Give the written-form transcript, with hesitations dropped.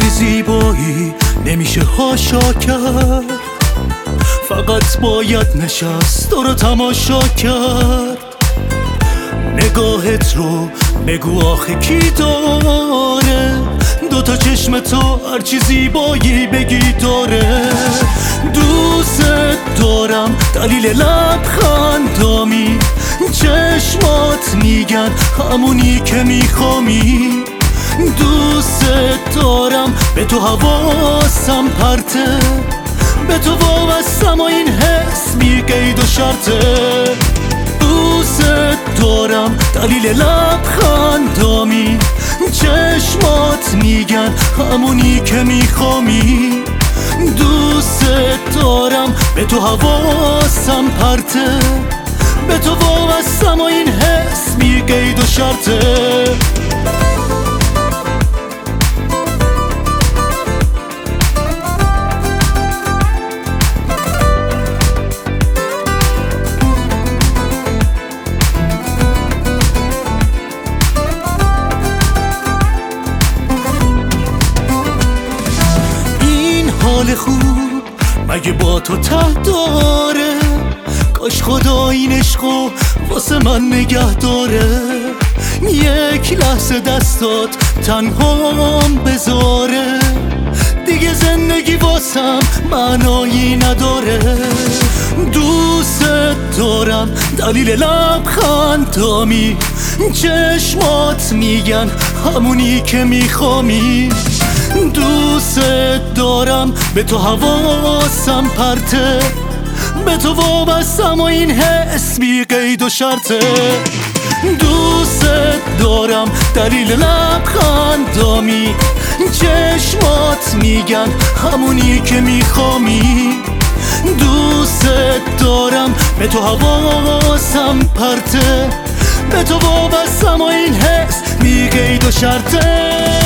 اینجوری زیبایی نمیشه هاشا کرد، فقط باید نشست تو رو تماشا کرد. نگاهت رو بگو آخه کی داره، دوتا چشم تو هرچی زیبایی بگی داره. دوست دارم دلیل لبخندامی، چشمات میگن همونی که میخوامی. دوست دارم به تو حواسم پرته، به تو وابستم و این حس بی قید و شرطه. دوست دارم دلیل لبخندامی، چشمات میگن همونی که میخوامی. دوست دارم به تو حواسم پرته، به تو وابستم و این حس بی قید و شرطه. حال خوب مگه با تو ته داره، کاش خدا این عشقو واسه من نگه داره. یک لحظه دستات تنهام بذاره، دیگه زندگی واسم معنایی نداره. دوست دارم دلیل لبخندامی، چشمات میگن همونی که میخوامی. دوست دارم به تو حواسم پرته، به تو وابستم و این حس بی قید و شرطه. دوست دارم دلیل لبخندامی، چشمات میگن همونی که میخوامی. دوست دارم به تو حواسم پرته، به تو وابستم و این حس بی قید و شرطه.